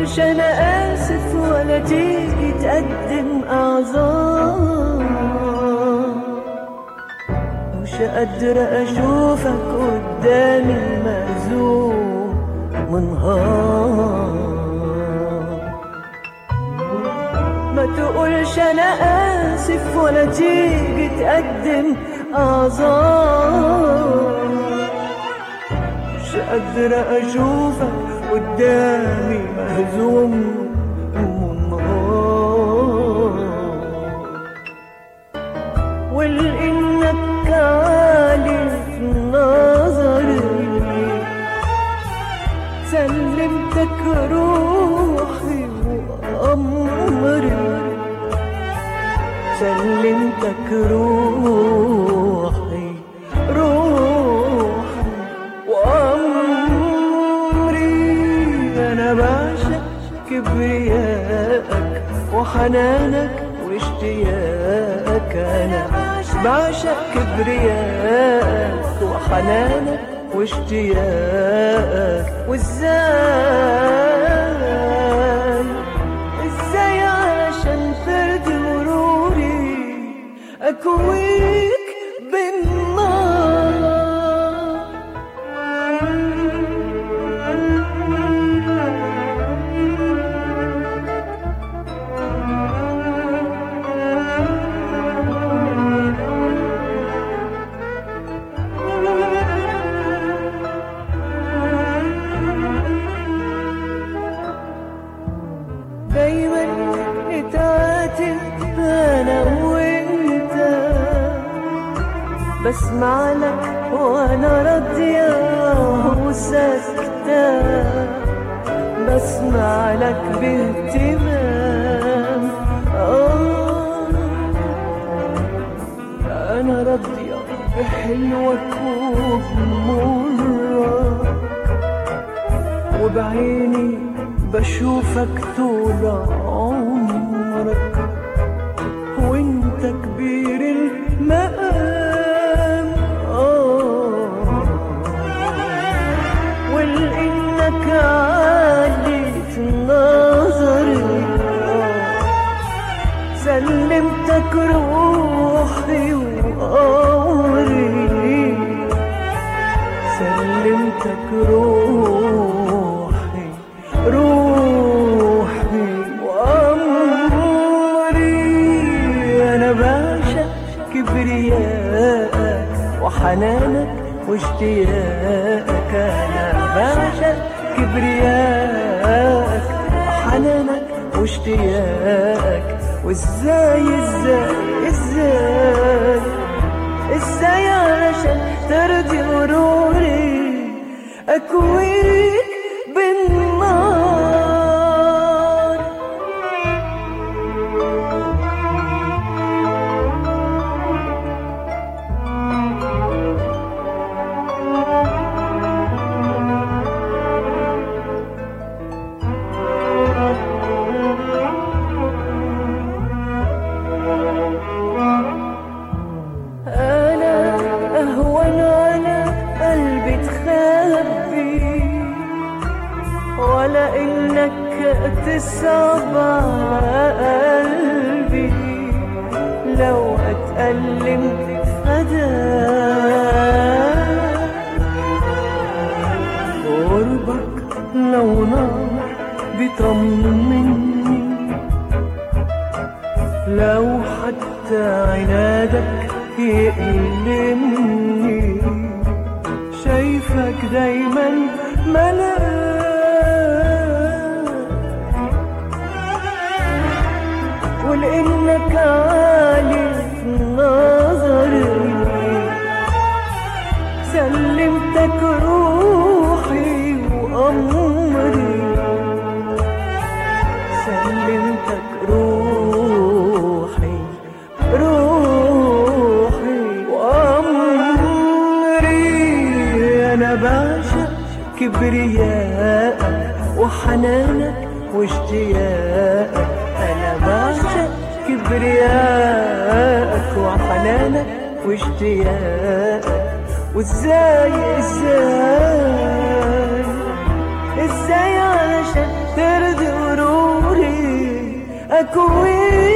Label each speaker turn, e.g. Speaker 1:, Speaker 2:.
Speaker 1: تقولش انا اسف ولا تيجي تقدم اعذار. مش قادرة اشوفك قدامي مهزوم منهار. ما تقولش انا اسف ولا تيجي تقدم اعذار. مش قادرة اشوفك قدامي مهزوم منهار. ولانك عالي في نظري سلمتك روحي وامري. سلمتك روحي وامري. انا بعشق كبريائك وحنانك واشتياقك. انا بعشق كبريائك وحنانك واشتياقك. ازاي عشان ترضي مروري اكويك بالنار. دايما نتعاتب انا وانت بسمع لك وانا راضية وساكتة. بسمع لك باهتمام انا راضية بحلوك وبمرك. وبعيني بشوفك طول عمرك وانت كبير المقام. ولانك عالي في نظري سلمتك روحي وامري. سلمتك روحي وامري. انا بعشق كبريائك وحنانك واشتياقك. انا بعشق كبريائك وحنانك واشتياقك. وازاي علشان ترضي مروري اكويك بالنار. انا اهون على قلبي تخبي ولا انك تصعب على قلبي. لو اتألم فداك قربك لو نار بيطمني. لو حتى عنادك يألمني شايفك دايما ملاك. ولانك عالي في نظري سلمتك روحي وامري. سلمتك روحي وامري. انا بعشق كبريائك وحنانك واشتياقك. انا بعشق كبريائك وحنانك واشتياقك. وازاي علشان ترضي أكوي